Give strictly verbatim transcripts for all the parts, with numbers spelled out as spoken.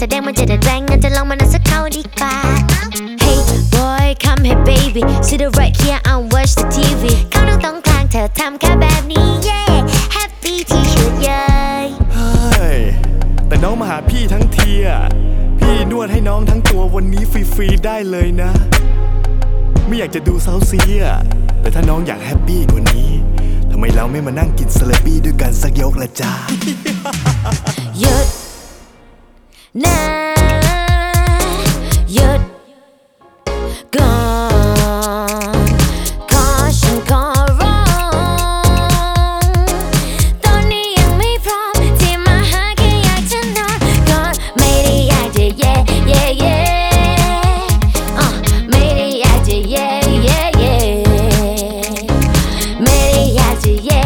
ถ้าแดงมันจะได้แรงงั้นจะลองมันสักเข้าดีกว่า Hey boy come here baby sit right here and watch the ที วี เข้าตรงกลางเธอทำแค่แบบนี้ yeah happy ที่สุดเลยเฮ้ยแต่น้องมาหาพี่ทั้งทีอ่ะพี่นวดให้น้องทั้งตัววันนี้ฟรีๆได้เลยนะไม่อยากจะดูเซาซีอ่ะแต่ถ้าน้องอยากแฮปปี้กว่านี้ทำไมเราไม่มานั่งกินสลัดปี้ด้วยกันสักยกละจ้าหยุดนะหยุดก่อนขอฉันขอร้องตอนนี้ยังไม่พร้อมที่มาหาแค่อยากจะนอนก่อนไม่ได้อยากจะเย่เย่เย่อ่ะไม่ได้อยากจะเย่เย่เย่ไม่ได้อยากจะเย่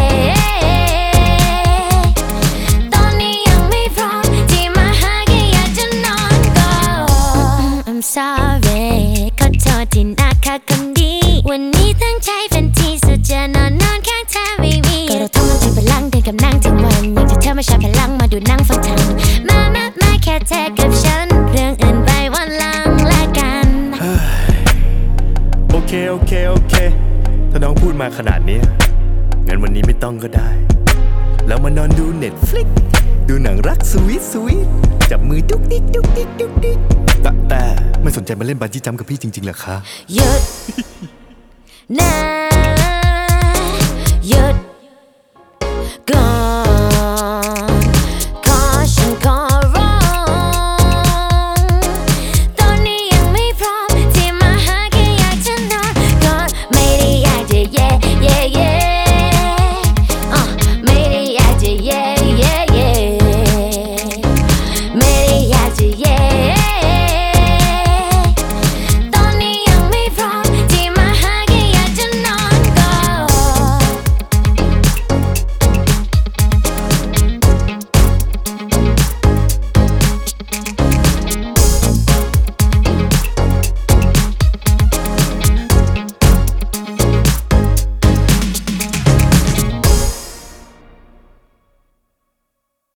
sorry ขอโทษที่นักค่ะคนดีวันนี้ตั้งใจเป็นที่สุดจะนอนนอนข้างเธอไม่มีก็เราต้องมันจะพลังเดินกับนั่งทั้งวันอยากจะเธอมาชาร์จพลังมาดูนั่งฟังทำมามามาแค่เธอกับฉันเรื่องอื่นไปวันหลังละกันโอเคโอเคโอเคถ้าน้องพูดมาขนาดนี้งั้นวันนี้ไม่ต้องก็ได้แล้วมานอนดูเน็ตฟลิกดูหนังรักสวีทสวีทจับมือดุ๊กดิ๊กดุ๊กดิ๊กดุ๊กดิ๊กแต่แต่ไม่สนใจมาเล่นบันจี้จัมป์กับพี่จริงๆเหรอคะหยุดนะหยุด